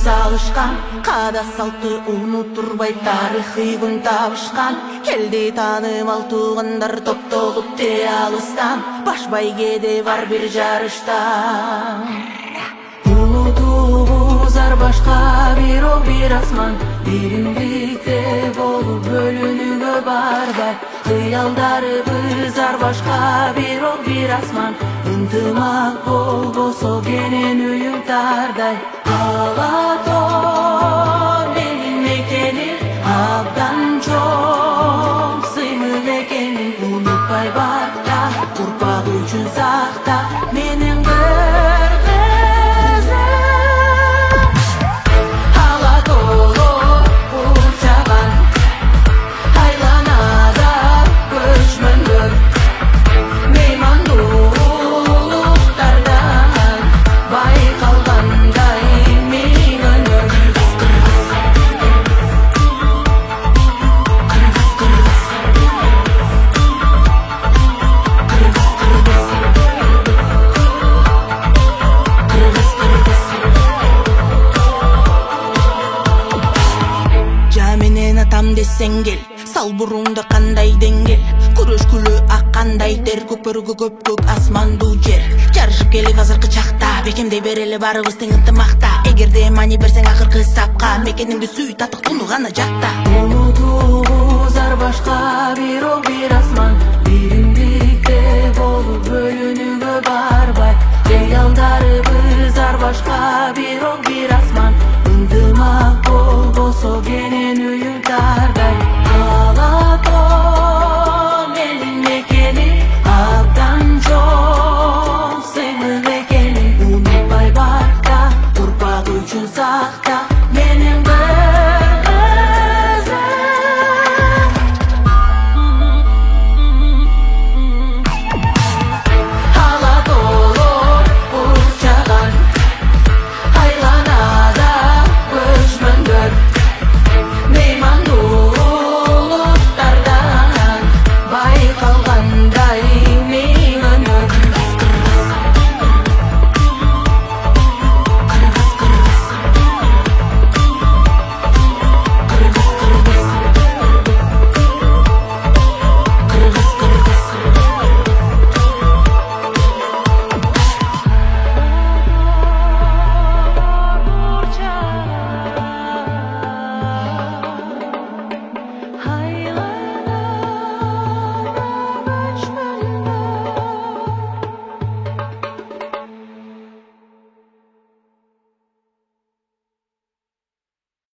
салышкан, када салты унутурбай тарыхый күн табышкан. Келди таанымал туугандар топтолуп те алыстан, баш байгеде бар бир жарыштан. Улутуу зар башка бирок бир асман, биримдикте болуп бөлүнүүгө барбай. Кыялдарыбыз ар башка бирок бир асман, ынтымак болбосо кенен үйүң тардай. Ала тоо менин мекеним, абдан чоң сыймыл экенин унутпай барда, урпак үчүн сакта менин сеңгел, сал буруңда кандай деңгел, күрөшкүлө аккандай тер, көкпөрүгө көпкөк асмандуу жер. Жарышып келип азыркы чакта, бекемдей берели барыбыз тең ынтымакта. Эгерде мани берсең акыркы сапка, мекениңди сүй, татык туну гана жакта. Унутуу зар башка бирок бир асман,